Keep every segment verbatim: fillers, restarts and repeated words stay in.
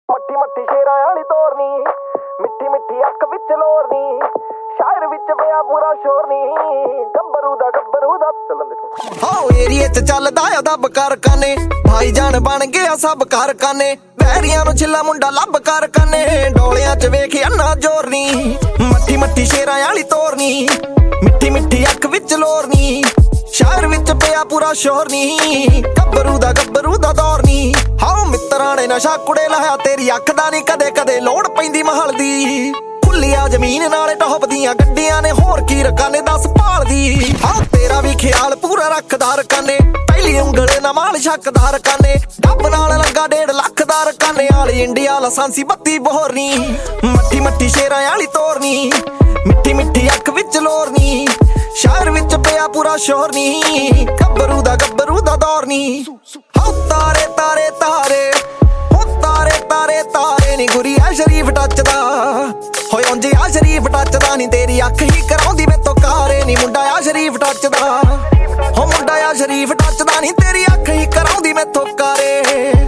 ਮੱਠੀ ਮੱਠੀ ਸ਼ੇਰਾਂ ਵਾਲੀ ਤੋਰਨੀ, ਮਿੱਠੀ ਮਿੱਠੀ ਅੱਖ ਵਿੱਚ ਲੋਰਨੀ, ਸ਼ਾਇਰ ਵਿੱਚ ਪਿਆ ਪੂਰਾ ਸ਼ੋਰ ਨੀ, ਗੱਭਰੂ ਦਾ ਗੱਭਰੂ ਦਾ ਚੱਲਣ ਦੇਖੋ ਹੋ ਏਰੀਏ ਚ ਚੱਲਦਾ ਆ ਦੱਬ ਕਾਰਖਾਨੇ, ਭਾਈ ਜਾਨ ਬਣ ਗਿਆ ਸਭ ਕਾਰਖਾਨੇ, ਵੈਰੀਆਂ ਨੂੰ ਛਿੱਲਾ ਮੁੰਡਾ ਲੱਭ ਕਾਰਖਾਨੇ, ਡੋਲਿਆਂ ਚ ਵੇਖ ਅੰਨਾ ਜ਼ੋਰ ਨੀ, ਮੱਠੀ ਮੱਠੀ ਸ਼ੇਰਾਂ ਵਾਲੀ ਤੋਰਨੀ, ਮਿੱਠੀ ਮਿੱਠੀ ਅੱਖ ਵਿੱਚ ਲੋਰਨੀ, ਸ਼ਾਇਰ ਵਿੱਚ ਪਿਆ ਪੂਰਾ ਸ਼ੋਰ ਨੀ, ਗੱਭਰੂ ਦਾ ਗੱਭਰੂ ਦਾ ਦੌਰ ਨੀ। ਹਾਓ ਮਿੱਤਰਾਂ ਨੇ ਨਸ਼ਾ ਕੁੜੇ ਲਾਇਆ, ਤੇਰੀ ਅੱਖ ਦਾ ਨੀ ਕਦੇ ਕਦੇ ਲੋੜ ਪੈਂਦੀ ਮਹਲ ਦੀ, ਖੁੱਲੀਆਂ ਜ਼ਮੀਨ ਨਾਲੇ ਟੌਪ ਦੀਆਂ ਗੱਡੀਆਂ ਨੇ, ਹੋਰ ਕੀ ਰਕਾਨੇ ਦੱਸ ਭਾਲਦੀ। ਹਾਂ ਤੇਰਾ ਵੀ ਖਿਆਲ ਪੂਰਾ ਰੱਖਦਾ ਰਕਾਨੇ, ਪਹਿਲੀ ਉਂਗਲੇ ਨਾ ਮਾਲ ਸ਼ੱਕਦਾ ਰਕਾਨੇ, ਡੱਬ ਨਾਲ ਲੱਗਾ ਡੇਢ ਲੱਖ ਦਾ ਰਕਾਨੇ, ਵਾਲੀ ਇੰਡੀਆ ਲਾਇਸੈਂਸੀ ਬੱਤੀ ਬੋਰਨੀ, ਮੱਠੀ ਮੱਠੀ ਸ਼ੇਰਾਂ ਵਾਲੀ ਤੋਰਨੀ, ਮਿੱਠੀ ਮਿੱਠੀ ਅੱਖ ਵਿੱਚ ਲੋਰਨੀ, ਸ਼ਹਿਰ ਵਿੱਚ ਪਿਆ ਪੂਰਾ ਸ਼ੋਰ ਨੀ, ਗੱਭਰੂ ਦਾ ਗੱਭਰੂ ਦਾ ਦੌਰ ਨੀ। ਹਾਂ ਤਾਰੇ ਤਾਰੇ ਤਾਰੇ ਹੋ ਤਾਰੇ ਤਾਰੇ ਤਾਰੇ ਨੀ, ਗੁਰੀ ਆ ਸ਼ਰੀਫ ਟੱਚਦਾ ਹੋਏ ਉਂਝ ਆ ਸ਼ਰੀਫ ਟੱਚਦਾ ਨੀ, ਤੇਰੀ ਅੱਖ ਹੀ ਕਰਾਉਂਦੀ ਮੈਥੋਂ ਕਾਰੇ ਨੀ, ਮੁੰਡਾ ਆ ਸ਼ਰੀਫ ਟੱਚਦਾ ਹੋ ਮੁੰਡਾ ਆ ਸ਼ਰੀਫ ਟੱਚਦਾ ਨੀ, ਤੇਰੀ ਅੱਖ ਹੀ ਕਰਾਉਂਦੀ ਮੈਥੋਂ ਕਾਰੇ।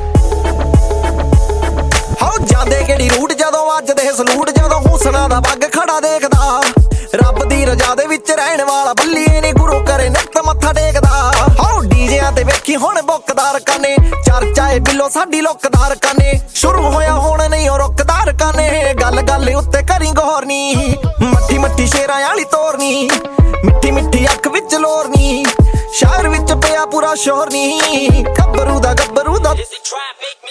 ਹਾਓ ਜਾਂਦੇ ਕਿਹੜੀ ਰੂਟ ਜਦੋਂ ਵੱਜਦੇ ਸਲੂਟ, ਜਦੋਂ ਹੁਸਨਾ ਦਾ ਬੱਗ ਖੜਾ ਦੇਖਦਾ, ਰੱਬ ਦੀ ਰਜਾ ਦੇ ਵਿੱਚ ਰਹਿਣ ਵਾਲਾ ਬੱਲੀਏ ਨੀ, ਗੁਰੂ ਕਰੇ ਨਿੱਤ ਮੱਥਾ ਟੇਕਦਾ। ਹਾਓ ਡੀਜਿਆਂ ਤੇ ਵੇਖੀ ਹੁਣ ਬੁੱਕਦਾਰ ਕਾਨੇ, ਚਰਚਾ ਏ ਬਿੱਲੋ ਸਾਡੀ ਲੁੱਕਦਾਰ ਕਾਨੇ, ਸ਼ੁਰੂ ਹੋਇਆ ਹੁਣ ਨਹੀਂ ਉਹ ਰੁਕਦਾਰ ਕਾਨੇ, ਗੱਲ ਗੱਲ ਉੱਤੇ ਕਰੀ ਗੌਰ ਨੀ, ਮੱਠੀ ਮੱਠੀ ਸ਼ੇਰਾਂ ਵਾਲੀ ਤੋਰਨੀ, ਮਿੱਠੀ ਮਿੱਠੀ ਅੱਖ ਵਿੱਚ ਲੋਰਨੀ, ਸ਼ਹਿਰ ਵਿੱਚ ਪਿਆ ਪੂਰਾ ਸ਼ੋਰ ਨੀ, ਗੱਭਰੂ ਦਾ ਗੱਭਰੂ ਦਾ